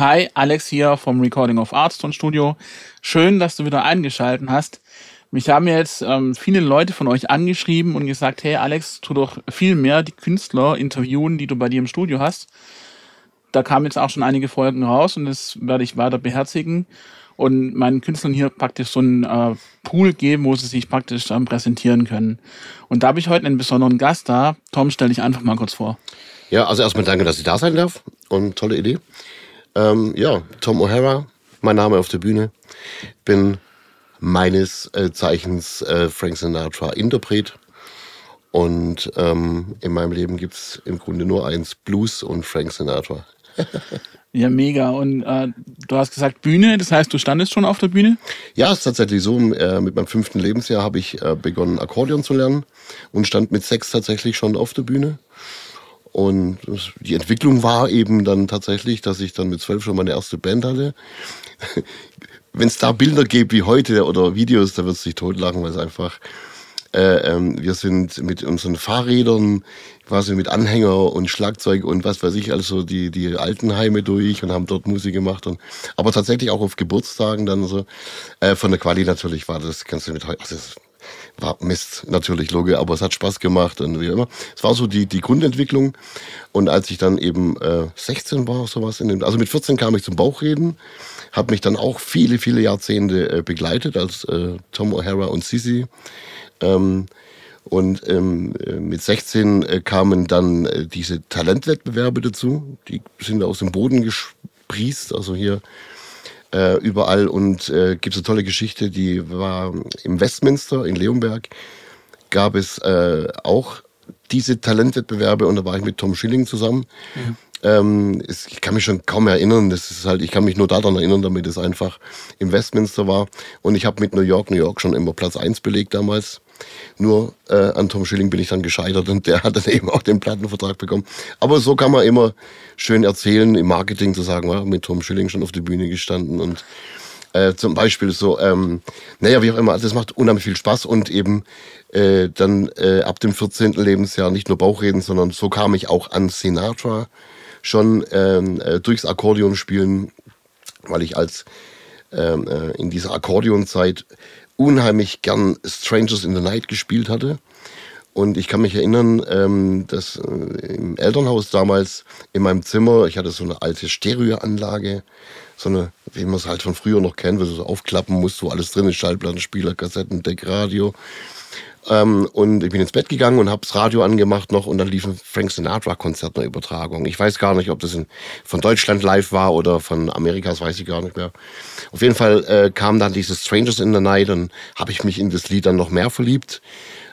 Hi, Alex hier vom Recording of Arts Tonstudio. Schön, dass du wieder eingeschaltet hast. Mich haben jetzt viele Leute von euch angeschrieben und gesagt, hey Alex, tu doch viel mehr die Künstler interviewen, die du bei dir im Studio hast. Da kamen jetzt auch schon einige Folgen raus und das werde ich weiter beherzigen und meinen Künstlern hier praktisch so einen Pool geben, wo sie sich praktisch präsentieren können. Und da habe ich heute einen besonderen Gast da. Tom, stell dich einfach mal kurz vor. Ja, also erstmal danke, dass ich da sein darf und tolle Idee. Tom O'Hara, mein Name auf der Bühne. Bin meines Zeichens Frank Sinatra Interpret. Und in meinem Leben gibt es im Grunde nur eins, Blues und Frank Sinatra. Ja, mega. Und du hast gesagt Bühne, das heißt, du standest schon auf der Bühne? Ja, es ist tatsächlich so. Mit meinem 5. Lebensjahr habe ich begonnen, Akkordeon zu lernen und stand mit 6 tatsächlich schon auf der Bühne. Und die Entwicklung war eben dann tatsächlich, dass ich dann mit 12 schon meine erste Band hatte. Wenn es da Bilder gibt wie heute oder Videos, da wird es sich totlachen, weil es einfach, wir sind mit unseren Fahrrädern, quasi mit Anhänger und Schlagzeug und was weiß ich, also die Altenheime durch und haben dort Musik gemacht. Aber tatsächlich auch auf Geburtstagen dann so. Von der Quali natürlich war das, kannst du mit heute, also war Mist, natürlich, Logo, aber es hat Spaß gemacht und wie immer. Es war so die Grundentwicklung. Und als ich dann eben 16 war, sowas also mit 14 kam ich zum Bauchreden, habe mich dann auch viele, viele Jahrzehnte begleitet als Tom O'Hara und Sissi. Mit 16 kamen dann diese Talentwettbewerbe dazu. Die sind aus dem Boden gesprießt, also hier überall. Und gibt es eine tolle Geschichte, die war im Westminster in Leonberg, gab es auch diese Talentwettbewerbe und da war ich mit Tom Schilling zusammen. Ich kann mich schon kaum erinnern, ich kann mich nur daran erinnern, damit es einfach im Westminster war. Und ich habe mit New York schon immer Platz 1 belegt damals. Nur an Tom Schilling bin ich dann gescheitert und der hat dann eben auch den Plattenvertrag bekommen. Aber so kann man immer schön erzählen, im Marketing zu sagen, ja, mit Tom Schilling schon auf der Bühne gestanden und zum Beispiel so, wie auch immer, das macht unheimlich viel Spaß und eben dann ab dem 14. Lebensjahr nicht nur Bauchreden, sondern so kam ich auch an Sinatra schon durchs Akkordeonspielen, weil ich in dieser Akkordeonzeit unheimlich gern Strangers in the Night gespielt hatte. Und ich kann mich erinnern, dass im Elternhaus damals in meinem Zimmer, ich hatte so eine alte Stereoanlage, so eine, wie man es halt von früher noch kennt, wo du so aufklappen musst, wo alles drin ist, Schallplattenspieler, Kassettendeck, Radio. Und ich bin ins Bett gegangen und habe das Radio angemacht noch und dann lief ein Frank Sinatra-Konzert eine Übertragung. Ich weiß gar nicht, ob das von Deutschland live war oder von Amerika, das weiß ich gar nicht mehr. Auf jeden Fall kam dann dieses Strangers in the Night und habe ich mich in das Lied dann noch mehr verliebt.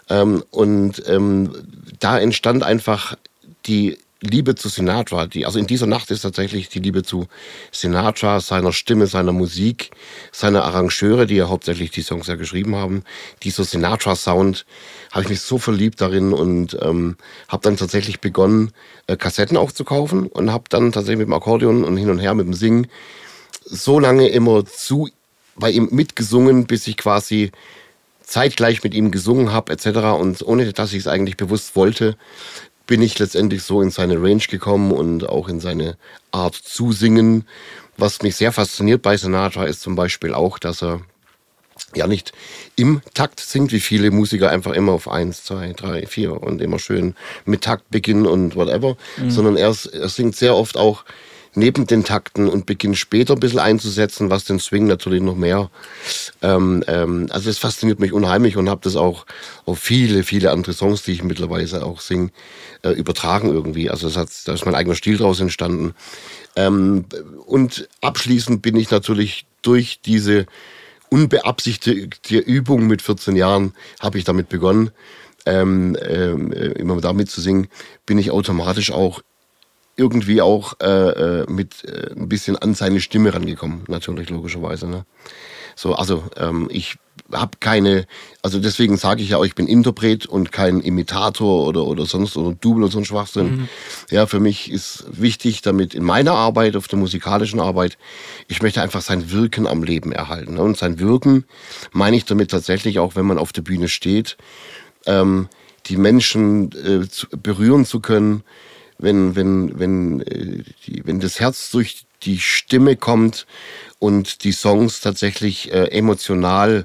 Da entstand einfach die Liebe zu Sinatra. Also in dieser Nacht ist tatsächlich die Liebe zu Sinatra, seiner Stimme, seiner Musik, seiner Arrangeure, die ja hauptsächlich die Songs ja geschrieben haben. Dieser Sinatra-Sound, habe ich mich so verliebt darin und habe dann tatsächlich begonnen, Kassetten aufzukaufen und habe dann tatsächlich mit dem Akkordeon und hin und her mit dem Singen so lange immer bei ihm mitgesungen, bis ich quasi zeitgleich mit ihm gesungen habe etc. Und ohne, dass ich es eigentlich bewusst wollte, bin ich letztendlich so in seine Range gekommen und auch in seine Art zu singen. Was mich sehr fasziniert bei Sinatra ist zum Beispiel auch, dass er ja nicht im Takt singt, wie viele Musiker einfach immer auf 1, 2, 3, 4 und immer schön mit Takt beginnen und whatever, sondern er singt sehr oft auch neben den Takten und beginnt später ein bisschen einzusetzen, was den Swing natürlich noch mehr. Also es fasziniert mich unheimlich und habe das auch auf viele, viele andere Songs, die ich mittlerweile auch singe, übertragen irgendwie. Also da ist mein eigener Stil draus entstanden. Und abschließend bin ich natürlich durch diese unbeabsichtigte Übung mit 14 Jahren, habe ich damit begonnen, immer damit zu singen, bin ich automatisch auch irgendwie auch mit ein bisschen an seine Stimme rangekommen, natürlich, logischerweise. Ne? So, also ich habe also deswegen sage ich ja auch, ich bin Interpret und kein Imitator oder sonst oder Double oder so ein Schwachsinn. Ja, für mich ist wichtig, damit in meiner Arbeit, auf der musikalischen Arbeit, ich möchte einfach sein Wirken am Leben erhalten. Ne? Und sein Wirken meine ich damit tatsächlich auch, wenn man auf der Bühne steht, die Menschen berühren zu können, wenn das Herz durch die Stimme kommt und die Songs tatsächlich emotional,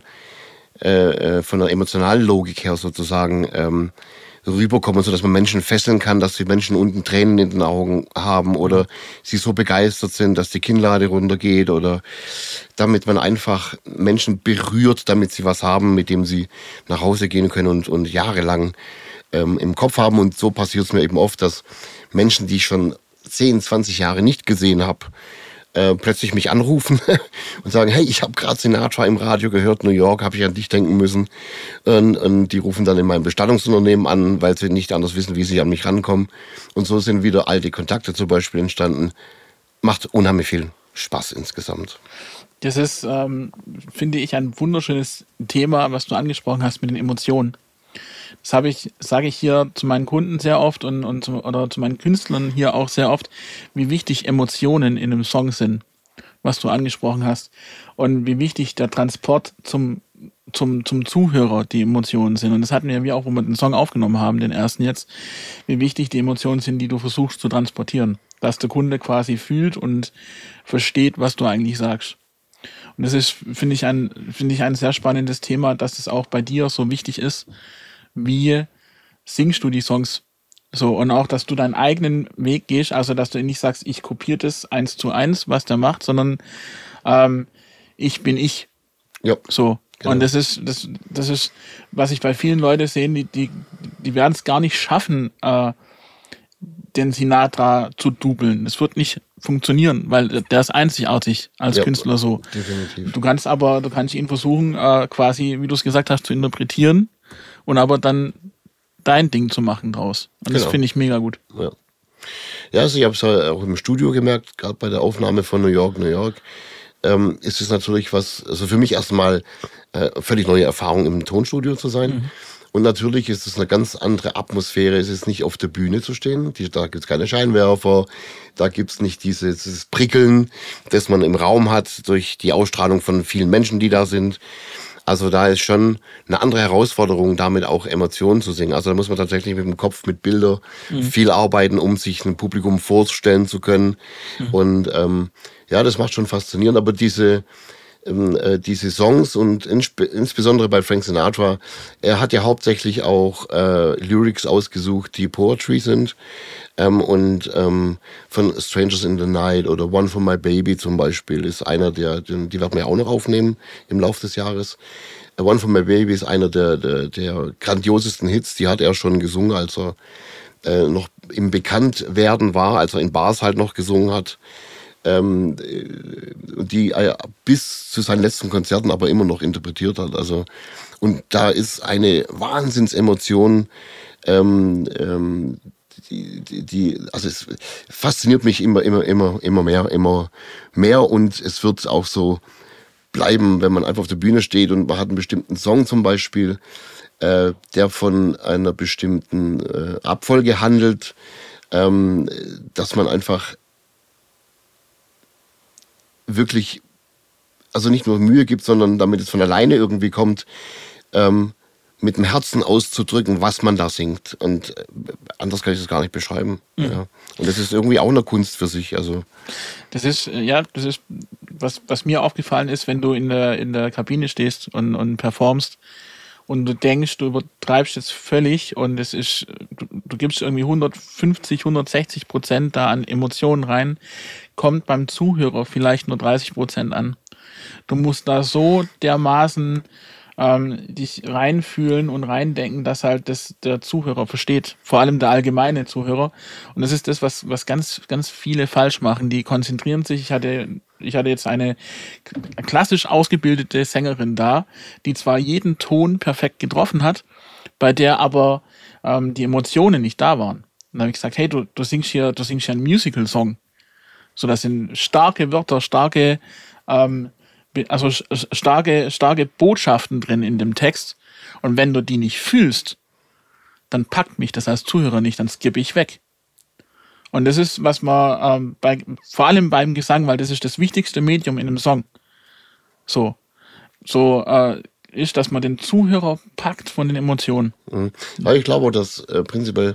von der emotionalen Logik her sozusagen rüberkommen, so dass man Menschen fesseln kann, dass die Menschen unten Tränen in den Augen haben oder sie so begeistert sind, dass die Kinnlade runtergeht oder damit man einfach Menschen berührt, damit sie was haben, mit dem sie nach Hause gehen können und jahrelang im Kopf haben. Und so passiert es mir eben oft, dass Menschen, die ich schon 10, 20 Jahre nicht gesehen habe, plötzlich mich anrufen und sagen, hey, ich habe gerade Sinatra im Radio gehört, New York, habe ich an dich denken müssen. Und die rufen dann in meinem Bestattungsunternehmen an, weil sie nicht anders wissen, wie sie an mich rankommen. Und so sind wieder alte Kontakte zum Beispiel entstanden. Macht unheimlich viel Spaß insgesamt. Das ist, finde ich, ein wunderschönes Thema, was du angesprochen hast mit den Emotionen. Das sage ich hier zu meinen Kunden sehr oft oder zu meinen Künstlern hier auch sehr oft, wie wichtig Emotionen in einem Song sind, was du angesprochen hast. Und wie wichtig der Transport zum Zuhörer die Emotionen sind. Und das hatten wir auch, wo wir den Song aufgenommen haben, den ersten jetzt, wie wichtig die Emotionen sind, die du versuchst zu transportieren. Dass der Kunde quasi fühlt und versteht, was du eigentlich sagst. Und das ist, finde ich, ein sehr spannendes Thema, dass es auch bei dir so wichtig ist. Wie singst du die Songs? So, und auch, dass du deinen eigenen Weg gehst, also dass du nicht sagst, ich kopiere das 1:1, was der macht, sondern ich bin ich. Ja. So. Genau. Und das ist, was ich bei vielen Leuten sehe, die werden es gar nicht schaffen, den Sinatra zu dubeln. Das wird nicht funktionieren, weil der ist einzigartig als Künstler so. Definitiv. Du kannst ihn versuchen, quasi, wie du es gesagt hast, zu interpretieren und aber dann dein Ding zu machen draus. Und das finde ich mega gut. Ja, also ich habe es auch im Studio gemerkt, gerade bei der Aufnahme von New York, ist es natürlich was, also für mich erstmal völlig neue Erfahrung im Tonstudio zu sein. Mhm. Und natürlich ist es eine ganz andere Atmosphäre. Es ist nicht auf der Bühne zu stehen. Da gibt es keine Scheinwerfer. Da gibt es nicht dieses Prickeln, das man im Raum hat durch die Ausstrahlung von vielen Menschen, die da sind. Also da ist schon eine andere Herausforderung, damit auch Emotionen zu singen. Also da muss man tatsächlich mit dem Kopf, mit Bildern viel arbeiten, um sich ein Publikum vorstellen zu können. Und das macht schon faszinierend. Aber diese Songs und insbesondere bei Frank Sinatra, er hat ja hauptsächlich auch Lyrics ausgesucht, die Poetry sind. Von Strangers in the Night oder One for My Baby zum Beispiel ist einer die werden wir auch noch aufnehmen im Laufe des Jahres. One for My Baby ist einer der grandiosesten Hits, die hat er schon gesungen, als er noch im Bekanntwerden war, als er in Bars halt noch gesungen hat. Die bis zu seinen letzten Konzerten aber immer noch interpretiert hat. Also, und da ist eine Wahnsinnsemotion, also es fasziniert mich immer mehr und es wird auch so bleiben, wenn man einfach auf der Bühne steht und man hat einen bestimmten Song zum Beispiel, der von einer bestimmten Abfolge handelt, dass man einfach wirklich, also nicht nur Mühe gibt, sondern damit es von alleine irgendwie kommt, mit dem Herzen auszudrücken, was man da singt. Und anders kann ich das gar nicht beschreiben. Mhm. Ja. Und das ist irgendwie auch eine Kunst für sich. Also das ist was mir aufgefallen ist, wenn du in der Kabine stehst und performst und du denkst, du übertreibst jetzt völlig und es ist, du gibst irgendwie 150-160% da an Emotionen rein, kommt beim Zuhörer vielleicht nur 30% an. Du musst da so dermaßen dich reinfühlen und reindenken, dass halt der Zuhörer versteht. Vor allem der allgemeine Zuhörer. Und das ist das, was ganz, ganz viele falsch machen. Die konzentrieren sich. Ich hatte jetzt eine klassisch ausgebildete Sängerin da, die zwar jeden Ton perfekt getroffen hat, bei der aber die Emotionen nicht da waren. Und dann habe ich gesagt, hey, du singst hier einen Musical-Song. So, das sind starke Wörter, starke Botschaften drin in dem Text. Und wenn du die nicht fühlst, dann packt mich das als Zuhörer nicht, dann skippe ich weg. Und das ist, was man vor allem beim Gesang, weil das ist das wichtigste Medium in einem Song. Ist, dass man den Zuhörer packt von den Emotionen. Ja, ich glaube, dass prinzipiell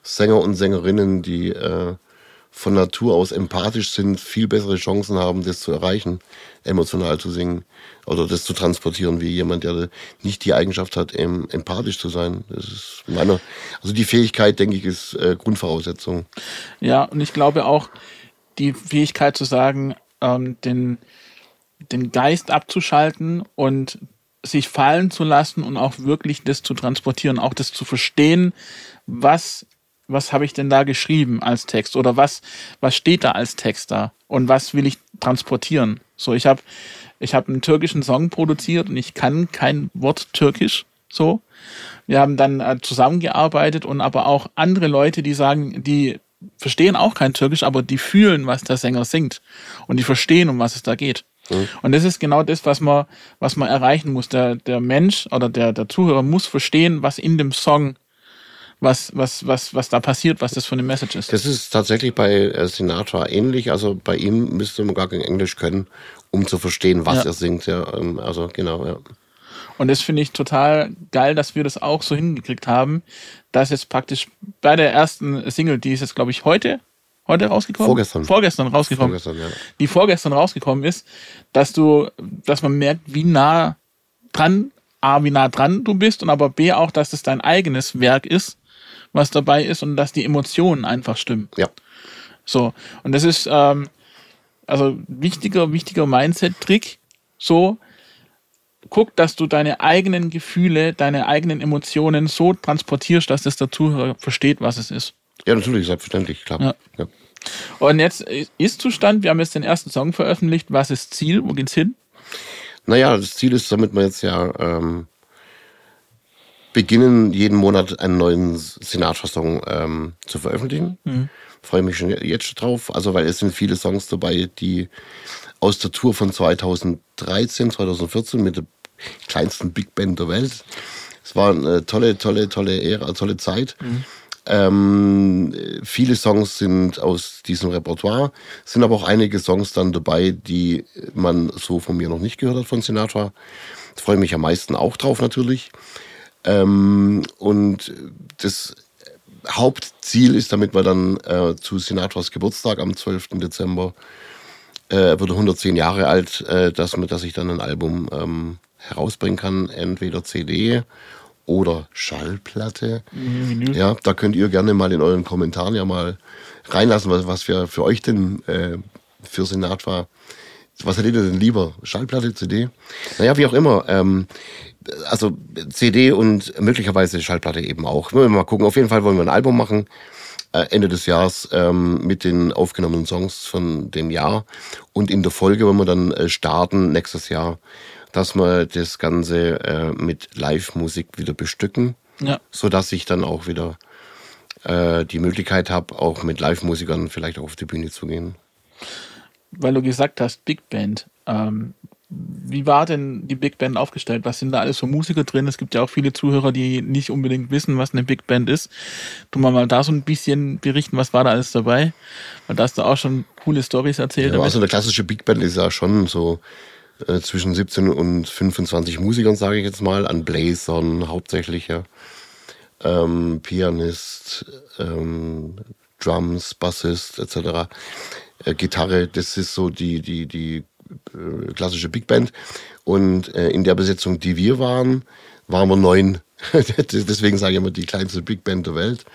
Sänger und Sängerinnen, die von Natur aus empathisch sind, viel bessere Chancen haben, das zu erreichen, emotional zu singen oder das zu transportieren, wie jemand, der nicht die Eigenschaft hat, empathisch zu sein. Das ist also die Fähigkeit, denke ich, ist Grundvoraussetzung. Ja, und ich glaube auch, die Fähigkeit zu sagen, den Geist abzuschalten und sich fallen zu lassen und auch wirklich das zu transportieren, auch das zu verstehen, was habe ich denn da geschrieben als Text oder was steht da als Text da und was will ich transportieren. So, ich hab einen türkischen Song produziert und ich kann kein Wort Türkisch, so. Wir haben dann zusammengearbeitet und aber auch andere Leute, die sagen, die verstehen auch kein Türkisch, aber die fühlen, was der Sänger singt und die verstehen, um was es da geht. Und das ist genau das, was man erreichen muss. Der Mensch oder der Zuhörer muss verstehen, was in dem Song, was da passiert, was das für eine Message ist. Das ist tatsächlich bei Sinatra ähnlich. Also bei ihm müsste man gar kein Englisch können, um zu verstehen, was er singt. Ja, also genau, ja. Und das finde ich total geil, dass wir das auch so hingekriegt haben, dass jetzt praktisch bei der ersten Single, die ist jetzt, glaube ich, heute rausgekommen? Vorgestern rausgekommen. Die vorgestern rausgekommen ist, dass man merkt, wie nah dran du bist und aber B auch, dass es dein eigenes Werk ist, was dabei ist und dass die Emotionen einfach stimmen. Ja. So. Und das ist, also wichtiger Mindset-Trick. So. Guck, dass du deine eigenen Gefühle, deine eigenen Emotionen so transportierst, dass das der Zuhörer versteht, was es ist. Ja, natürlich, selbstverständlich, klar. Ja. Ja. Und jetzt ist Zustand, wir haben jetzt den ersten Song veröffentlicht. Was ist Ziel? Wo geht's hin? Naja, das Ziel ist, damit wir jetzt ja beginnen, jeden Monat einen neuen Sinatra-Song zu veröffentlichen. Freue mich schon jetzt drauf. Also, weil es sind viele Songs dabei, die aus der Tour von 2013, 2014 mit der kleinsten Big Band der Welt. Es war eine tolle Ära, tolle Zeit. Viele Songs sind aus diesem Repertoire, sind aber auch einige Songs dann dabei, die man so von mir noch nicht gehört hat von Sinatra. Da freue ich mich am meisten auch drauf natürlich. Und das Hauptziel ist, damit wir dann zu Sinatras Geburtstag am 12. Dezember wurde 110 Jahre alt, dass ich dann ein Album herausbringen kann, entweder CD oder Schallplatte. Ja, da könnt ihr gerne mal in euren Kommentaren ja mal reinlassen, was für euch denn für Sinatra, was hättet ihr denn lieber? Schallplatte, CD? Naja, wie auch immer. Also CD und möglicherweise Schallplatte eben auch. Wollen wir mal gucken. Auf jeden Fall wollen wir ein Album machen, Ende des Jahres, mit den aufgenommenen Songs von dem Jahr. Und in der Folge wollen wir dann starten, nächstes Jahr, dass wir das Ganze mit Live-Musik wieder bestücken, sodass ich dann auch wieder die Möglichkeit habe, auch mit Live-Musikern vielleicht auch auf die Bühne zu gehen. Weil du gesagt hast, Big Band. Wie war denn die Big Band aufgestellt? Was sind da alles für Musiker drin? Es gibt ja auch viele Zuhörer, die nicht unbedingt wissen, was eine Big Band ist. Du mal da so ein bisschen berichten, was war da alles dabei? Weil da hast du auch schon coole Storys erzählt. Ja, also eine klassische Big Band ist ja schon so zwischen 17 und 25 Musikern, sage ich jetzt mal, an Bläsern hauptsächlich, ja. Pianist, Drums, Bassist etc. Gitarre, das ist so die klassische Big Band. Und in der Besetzung, die wir waren wir 9. Deswegen sage ich immer die kleinste Big Band der Welt.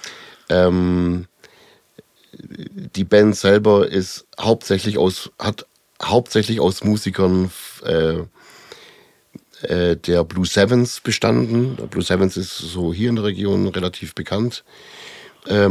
Die Band selber hat hauptsächlich aus Musikern der Blue Sevens bestanden. Der Blue Sevens ist so hier in der Region relativ bekannt. Das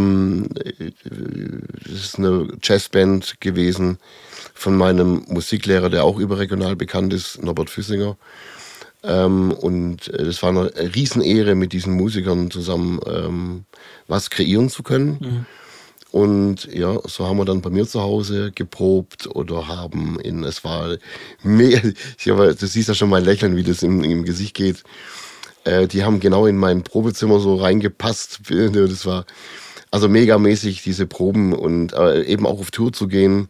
ist eine Jazzband gewesen von meinem Musiklehrer, der auch überregional bekannt ist, Norbert Füssinger. Und das war eine Riesenehre, mit diesen Musikern zusammen was kreieren zu können. Mhm. Und ja, so haben wir dann bei mir zu Hause geprobt oder es war mega, du siehst ja schon mein Lächeln, wie das im Gesicht geht. Die haben genau in mein Probezimmer so reingepasst. Das war also megamäßig, diese Proben und eben auch auf Tour zu gehen.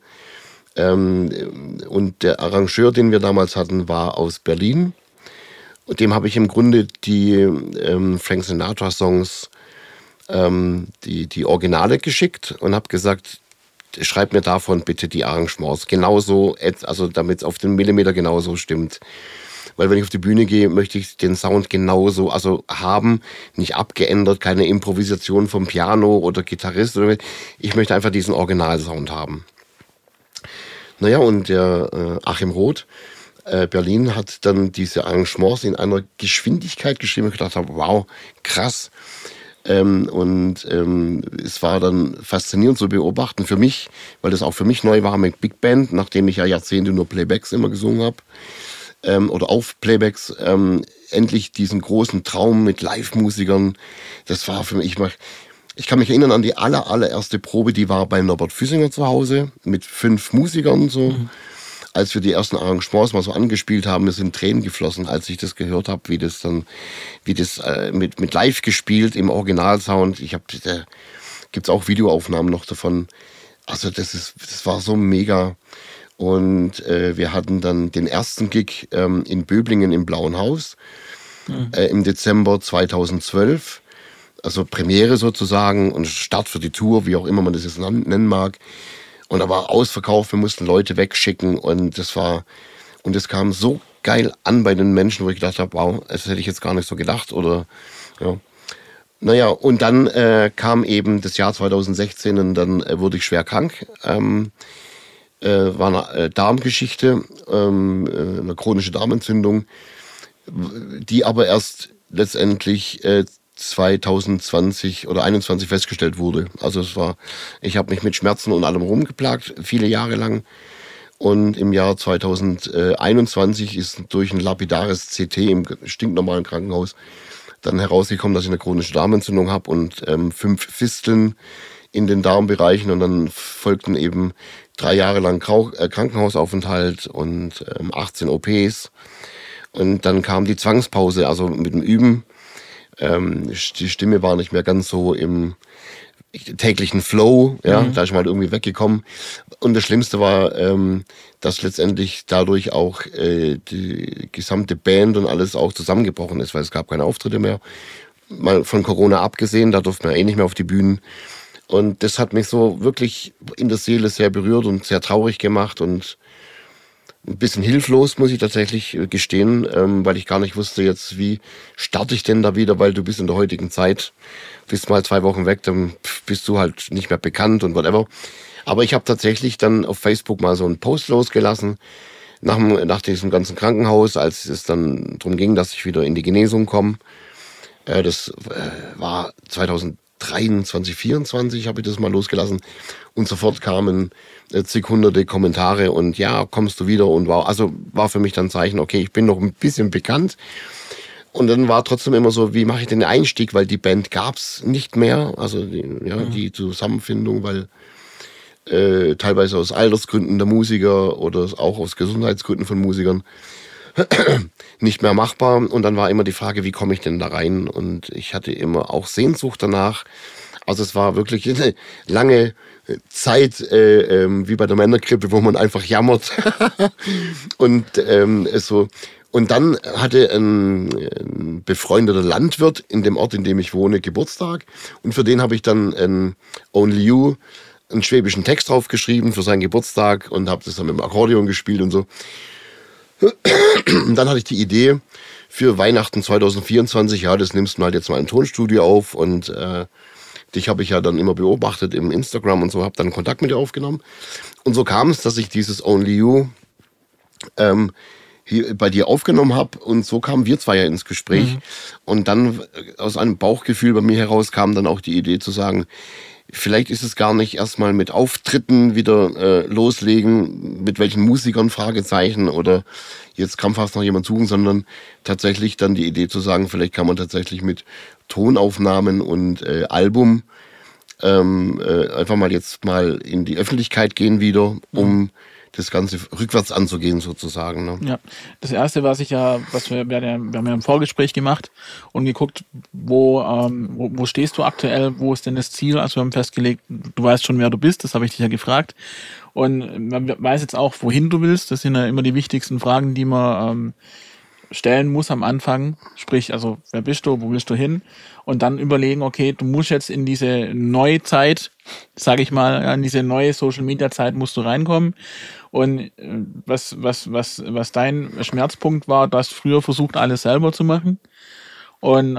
Und der Arrangeur, den wir damals hatten, war aus Berlin. Und dem habe ich im Grunde die Frank Sinatra-Songs die Originale geschickt und habe gesagt, schreib mir davon bitte die Arrangements. Genauso, also damit es auf den Millimeter genauso stimmt. Weil wenn ich auf die Bühne gehe, möchte ich den Sound genauso haben, nicht abgeändert, keine Improvisation vom Piano oder Gitarrist. Ich möchte einfach diesen Originalsound haben. Naja, und der Achim Roth, Berlin, hat dann diese Arrangements in einer Geschwindigkeit geschrieben. Ich gedacht habe, wow, krass. Es war dann faszinierend zu beobachten für mich, weil das auch für mich neu war mit Big Band, nachdem ich ja Jahrzehnte nur Playbacks immer gesungen habe. Oder auf Playbacks, endlich diesen großen Traum mit Live-Musikern. Das war für mich, ich kann mich erinnern an die allererste Probe, die war bei Norbert Füssinger zu Hause mit 5 Musikern so. Mhm. Als wir die ersten Arrangements mal so angespielt haben, mir sind Tränen geflossen, als ich das gehört habe, wie das mit live gespielt im Originalsound. Gibt's auch Videoaufnahmen noch davon. Also das war so mega. Und wir hatten dann den ersten Gig in Böblingen im Blauen Haus im Dezember 2012. Also Premiere sozusagen und Start für die Tour, wie auch immer man das jetzt nennen mag. Und da war ausverkauft, wir mussten Leute wegschicken und das kam so geil an bei den Menschen, wo ich gedacht habe, wow, das hätte ich jetzt gar nicht so gedacht. Oder ja. Naja, und dann kam eben das Jahr 2016 und dann wurde ich schwer krank. War eine Darmgeschichte, eine chronische Darmentzündung, die aber erst letztendlich 2020 oder 2021 festgestellt wurde. Also ich habe mich mit Schmerzen und allem rumgeplagt, viele Jahre lang. Und im Jahr 2021 ist durch ein lapidares CT im stinknormalen Krankenhaus dann herausgekommen, dass ich eine chronische Darmentzündung habe und 5 Fisteln in den Darmbereichen. Und dann folgten eben 3 Jahre lang Krankenhausaufenthalt und 18 OPs. Und dann kam die Zwangspause, also mit dem Üben. Die Stimme war nicht mehr ganz so im täglichen Flow, ja, da ist man halt irgendwie weggekommen. Und das Schlimmste war, dass letztendlich dadurch auch die gesamte Band und alles auch zusammengebrochen ist, weil es gab keine Auftritte mehr. Mal von Corona abgesehen, da durften wir nicht mehr auf die Bühnen. Und das hat mich so wirklich in der Seele sehr berührt und sehr traurig gemacht und ein bisschen hilflos, muss ich tatsächlich gestehen, weil ich gar nicht wusste jetzt, wie starte ich denn da wieder, weil du bist in der heutigen Zeit, bist mal 2 Wochen weg, dann bist du halt nicht mehr bekannt und whatever. Aber ich habe tatsächlich dann auf Facebook mal so einen Post losgelassen, nach diesem ganzen Krankenhaus, als es dann darum ging, dass ich wieder in die Genesung komme. Das war 2023, 2024 habe ich das mal losgelassen und sofort kamen zig hunderte Kommentare und ja, kommst du wieder und war für mich dann ein Zeichen, okay, ich bin noch ein bisschen bekannt. Und dann war trotzdem immer so, wie mache ich den Einstieg, weil die Band gab's nicht mehr, also die Zusammenfindung, weil teilweise aus Altersgründen der Musiker oder auch aus Gesundheitsgründen von Musikern nicht mehr machbar. Und dann war immer die Frage, wie komme ich denn da rein? Und ich hatte immer auch Sehnsucht danach. Also es war wirklich eine lange Zeit, wie bei der Männergrippe, wo man einfach jammert. Und Und dann hatte ein befreundeter Landwirt in dem Ort, in dem ich wohne, Geburtstag. Und für den habe ich dann Only You, einen schwäbischen Text draufgeschrieben für seinen Geburtstag und habe das dann mit dem Akkordeon gespielt und so. Und dann hatte ich die Idee für Weihnachten 2024, ja, das nimmst du halt jetzt mal im Tonstudio auf und dich habe ich ja dann immer beobachtet im Instagram und so, habe dann Kontakt mit dir aufgenommen. Und so kam es, dass ich dieses Only You hier bei dir aufgenommen habe und so kamen wir zwei ja ins Gespräch. Und dann aus einem Bauchgefühl bei mir heraus kam dann auch die Idee zu sagen, vielleicht ist es gar nicht erstmal mit Auftritten wieder loslegen, mit welchen Musikern, Fragezeichen oder jetzt krampfhaft noch jemand suchen, sondern tatsächlich dann die Idee zu sagen, vielleicht kann man tatsächlich mit Tonaufnahmen und Album einfach mal jetzt mal in die Öffentlichkeit gehen wieder, um das Ganze rückwärts anzugehen sozusagen. Ne? Ja, das Erste, wir haben ja im Vorgespräch gemacht und geguckt, wo stehst du aktuell, wo ist denn das Ziel? Also wir haben festgelegt, du weißt schon, wer du bist, das habe ich dich ja gefragt. Und man weiß jetzt auch, wohin du willst. Das sind ja immer die wichtigsten Fragen, die man stellen muss am Anfang, sprich, also wer bist du, wo willst du hin? Und dann überlegen, okay, du musst jetzt in diese neue Zeit, sage ich mal, in diese neue Social-Media-Zeit musst du reinkommen. Und was dein Schmerzpunkt war, du hast früher versucht, alles selber zu machen. Und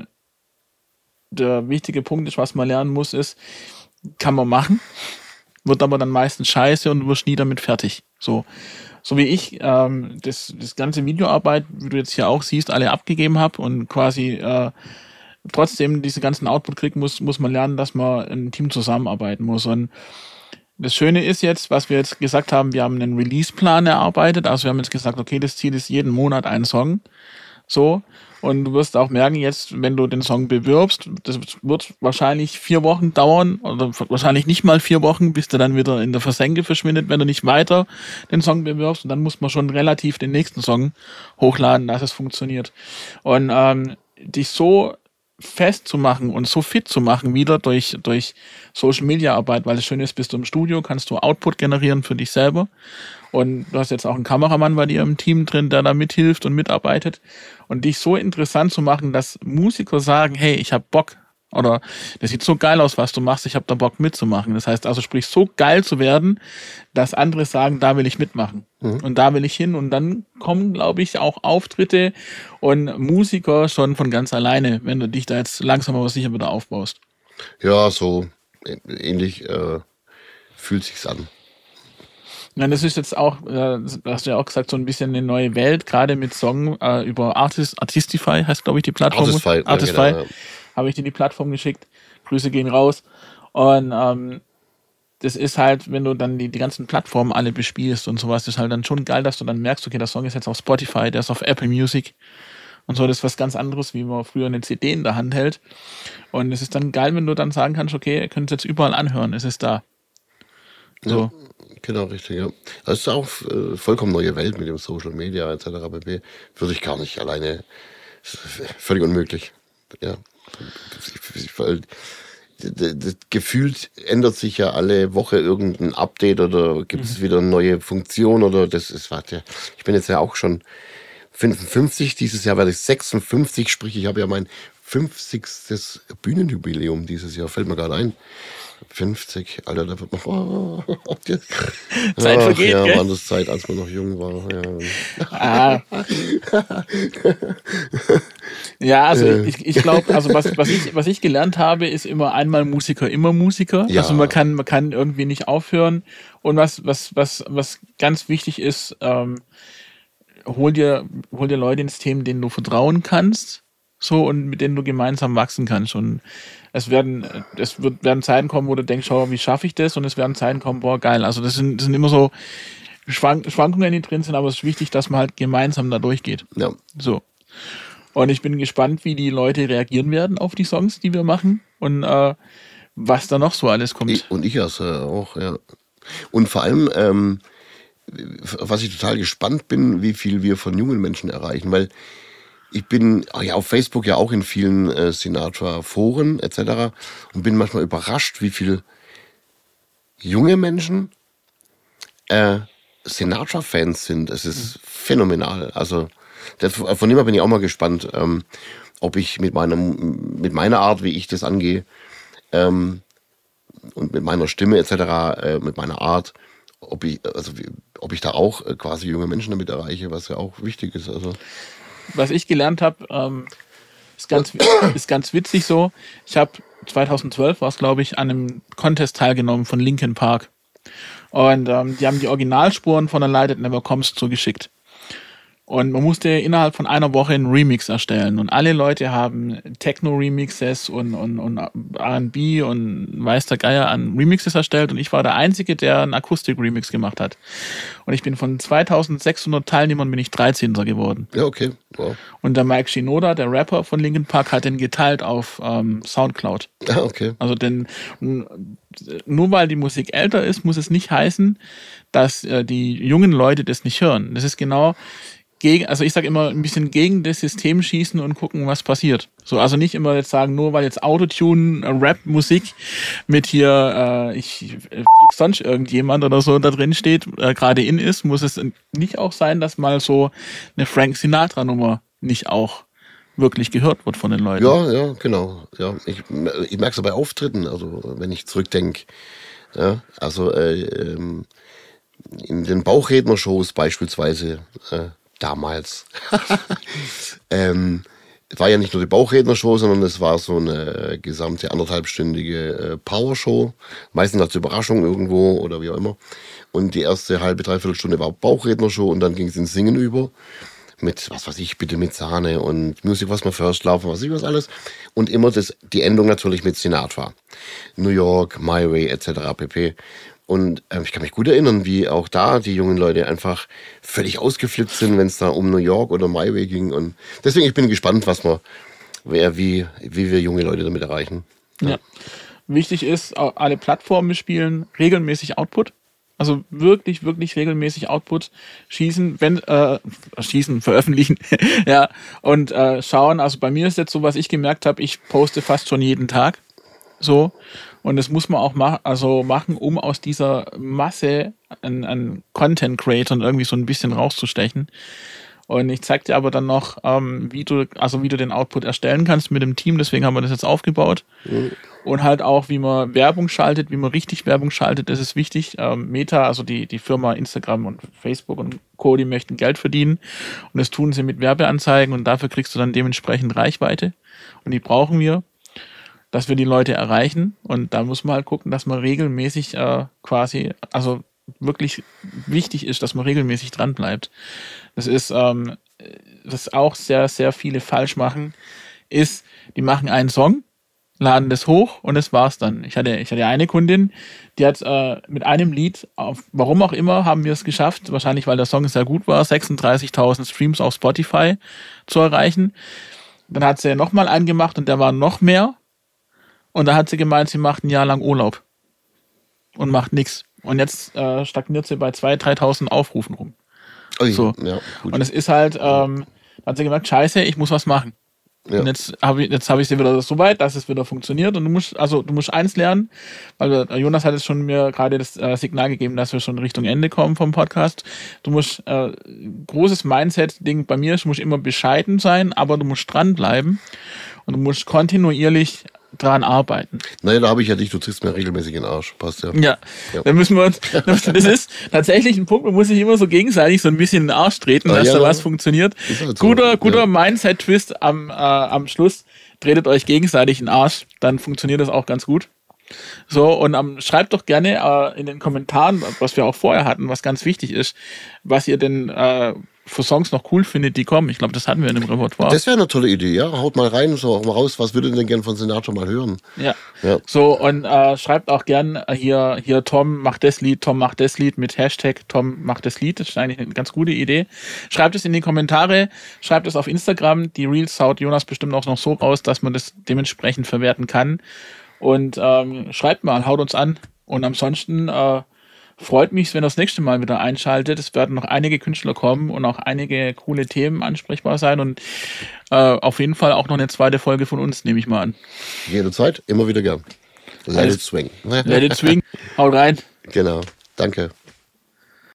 der wichtige Punkt ist, was man lernen muss, ist, kann man machen, wird aber dann meistens scheiße und du wirst nie damit fertig. So wie ich das ganze Videoarbeit, wie du jetzt hier auch siehst, alle abgegeben habe und quasi trotzdem diese ganzen Output kriegen muss man lernen, dass man im Team zusammenarbeiten muss. Und das Schöne ist jetzt, was wir jetzt gesagt haben, wir haben einen Release-Plan erarbeitet. Also wir haben jetzt gesagt, okay, das Ziel ist jeden Monat ein Song. So. Und du wirst auch merken jetzt, wenn du den Song bewirbst, das wird wahrscheinlich 4 Wochen dauern oder wahrscheinlich nicht mal 4 Wochen, bis der dann wieder in der Versenke verschwindet, wenn du nicht weiter den Song bewirbst. Und dann muss man schon relativ den nächsten Song hochladen, dass es funktioniert. Und dich so festzumachen und so fit zu machen wieder durch Social-Media-Arbeit, weil das Schöne ist, bist du im Studio, kannst du Output generieren für dich selber. Und du hast jetzt auch einen Kameramann bei dir im Team drin, der da mithilft und mitarbeitet. Und dich so interessant zu machen, dass Musiker sagen, hey, ich hab Bock. Oder das sieht so geil aus, was du machst, ich hab da Bock mitzumachen. Das heißt also, sprich, so geil zu werden, dass andere sagen, da will ich mitmachen. Und da will ich hin. Und dann kommen, glaube ich, auch Auftritte und Musiker schon von ganz alleine, wenn du dich da jetzt langsam aber sicher wieder aufbaust. Ja, so ähnlich fühlt sich's an. Ja, das ist jetzt auch, hast du ja auch gesagt, so ein bisschen eine neue Welt, gerade mit Song über Artistify, heißt glaube ich die Plattform. Artistify, ja, genau, ja. Habe ich dir die Plattform geschickt. Grüße gehen raus. Und das ist halt, wenn du dann die ganzen Plattformen alle bespielst und sowas, ist halt dann schon geil, dass du dann merkst, okay, der Song ist jetzt auf Spotify, der ist auf Apple Music und so, das ist was ganz anderes, wie man früher eine CD in der Hand hält. Und es ist dann geil, wenn du dann sagen kannst, okay, ihr könnt es jetzt überall anhören, es ist da. So. Ja, genau, richtig, ja. Das ist auch vollkommen neue Welt mit dem Social Media etc. pp. Würde ich gar nicht alleine, völlig unmöglich. Ja. Gefühlt ändert sich ja alle Woche irgendein Update oder gibt es wieder eine neue Funktion oder das ist, warte, ich bin jetzt ja auch schon 55, dieses Jahr werde ich 56, sprich ich habe ja mein 50. Bühnenjubiläum dieses Jahr, fällt mir gerade ein. 50, Alter, da wird noch Zeit vergeht, ja, gell? war das Zeit, als man noch jung war. Ja, also ich glaube, also was ich gelernt habe, ist immer einmal Musiker, immer Musiker. Ja. Also man kann irgendwie nicht aufhören. Und was ganz wichtig ist, hol dir Leute ins Team, denen du vertrauen kannst, so, und mit denen du gemeinsam wachsen kannst. Und es werden Zeiten kommen, wo du denkst, schau, wie schaffe ich das? Und es werden Zeiten kommen, boah, geil. Also das sind immer so Schwankungen, die drin sind, aber es ist wichtig, dass man halt gemeinsam da durchgeht. Ja. So. Und ich bin gespannt, wie die Leute reagieren werden auf die Songs, die wir machen und was da noch so alles kommt. Ich auch, ja. Und vor allem, was ich total gespannt bin, wie viel wir von jungen Menschen erreichen, weil ich bin ja auf Facebook ja auch in vielen Sinatra-Foren etc. und bin manchmal überrascht, wie viel junge Menschen Sinatra-Fans sind. Es ist phänomenal. Also von dem her bin ich auch mal gespannt, ob ich mit meiner Art, wie ich das angehe, und mit meiner Stimme etc., mit meiner Art, ob ich da auch quasi junge Menschen damit erreiche, was ja auch wichtig ist. Also was ich gelernt habe, ist ganz witzig so. Ich habe 2012 war es, glaube ich, an einem Contest teilgenommen von Linkin Park. Und die haben die Originalspuren von A Light That Never Comes zugeschickt. Und man musste innerhalb von einer Woche einen Remix erstellen. Und alle Leute haben Techno-Remixes und R&B und weiß der Geier an Remixes erstellt. Und ich war der Einzige, der einen Akustik-Remix gemacht hat. Und ich bin von 2600 Teilnehmern bin ich 13. geworden. ja, okay. Wow. Und der Mike Shinoda, der Rapper von Linkin Park, hat den geteilt auf Soundcloud. Ja, okay. Also nur weil die Musik älter ist, muss es nicht heißen, dass die jungen Leute das nicht hören. Das ist genau also ich sage immer, ein bisschen gegen das System schießen und gucken, was passiert. So, also nicht immer jetzt sagen, nur weil jetzt Autotune, Rap-Musik mit hier, sonst irgendjemand oder so da drin steht, gerade in ist, muss es nicht auch sein, dass mal so eine Frank Sinatra-Nummer nicht auch wirklich gehört wird von den Leuten. Ja, genau. Ja, ich merke es bei Auftritten, also wenn ich zurückdenke. Ja, also in den Bauchredner-Shows beispielsweise damals. Es war ja nicht nur die Bauchredner-Show, sondern es war so eine gesamte 1,5-stündige Powershow. Meistens als Überraschung irgendwo oder wie auch immer. Und die erste halbe, dreiviertel Stunde war Bauchredner-Show und dann ging es ins Singen über. Mit, was weiß ich, bitte mit Sahne und Musik, was man first laufen, was ich was alles. Und immer die Endung natürlich mit Sinatra. New York, My Way, etc. pp. Und ich kann mich gut erinnern, wie auch da die jungen Leute einfach völlig ausgeflippt sind, wenn es da um New York oder My Way ging. Und deswegen, ich bin gespannt, wie wir junge Leute damit erreichen. Ja. Wichtig ist, alle Plattformen spielen regelmäßig Output. Also wirklich, wirklich regelmäßig Output schießen, veröffentlichen. Ja, und schauen. Also bei mir ist jetzt so, was ich gemerkt habe, ich poste fast schon jeden Tag. So. Und das muss man auch machen, um aus dieser Masse an Content-Creatern irgendwie so ein bisschen rauszustechen. Und ich zeig dir aber dann noch, wie du den Output erstellen kannst mit dem Team. Deswegen haben wir das jetzt aufgebaut. Mhm. Und halt auch, wie man Werbung schaltet, wie man richtig Werbung schaltet. Das ist wichtig. Meta, also die Firma Instagram und Facebook und Co., die möchten Geld verdienen. Und das tun sie mit Werbeanzeigen. Und dafür kriegst du dann dementsprechend Reichweite. Und die brauchen wir, dass wir die Leute erreichen. Und da muss man halt gucken, dass man regelmäßig also wirklich wichtig ist, dass man regelmäßig dran bleibt. Das ist, was auch sehr, sehr viele falsch machen, ist, die machen einen Song, laden das hoch und das war's dann. Ich hatte eine Kundin, die hat mit einem Lied, warum auch immer, haben wir es geschafft, wahrscheinlich weil der Song sehr gut war, 36.000 Streams auf Spotify zu erreichen. Dann hat sie nochmal einen gemacht und der war noch mehr. Und da hat sie gemeint, sie macht ein Jahr lang Urlaub und macht nichts. Und jetzt stagniert sie bei 2.000, 3.000 Aufrufen rum. So. Ja, gut. Und es ist halt, da hat sie gesagt, scheiße, ich muss was machen. Ja. Und jetzt habe ich sie wieder so weit, dass es wieder funktioniert. Und du musst eins lernen, weil Jonas hat jetzt schon mir gerade das Signal gegeben, dass wir schon Richtung Ende kommen vom Podcast. Du musst, großes Mindset-Ding bei mir ist, du musst immer bescheiden sein, aber du musst dranbleiben und du musst kontinuierlich dran arbeiten. Naja, da habe ich ja dich, du triffst mir regelmäßig in den Arsch. Passt ja. Ja, dann müssen wir uns, das ist tatsächlich ein Punkt, man muss sich immer so gegenseitig so ein bisschen in den Arsch treten, dass da was funktioniert. Halt so. Guter Mindset-Twist am Schluss, tretet euch gegenseitig in den Arsch, dann funktioniert das auch ganz gut. So, und schreibt doch gerne in den Kommentaren, was wir auch vorher hatten, was ganz wichtig ist, was ihr denn für Songs noch cool findet, die kommen. Ich glaube, das hatten wir in dem Repertoire. Das wäre eine tolle Idee, ja. Haut mal rein, so auch mal raus, was würdet ihr denn gerne von Sinatra mal hören? Ja. So, und schreibt auch gern hier Tom macht das Lied mit Hashtag Tom macht das Lied. Das ist eigentlich eine ganz gute Idee. Schreibt es in die Kommentare, schreibt es auf Instagram. Die Reels haut Jonas bestimmt auch noch so raus, dass man das dementsprechend verwerten kann. Und schreibt mal, haut uns an. Und ansonsten freut mich, wenn ihr das nächste Mal wieder einschaltet. Es werden noch einige Künstler kommen und auch einige coole Themen ansprechbar sein. Und auf jeden Fall auch noch eine zweite Folge von uns, nehme ich mal an. Jederzeit, immer wieder gern. Let it swing. Let it swing. Haut rein. Genau. Danke.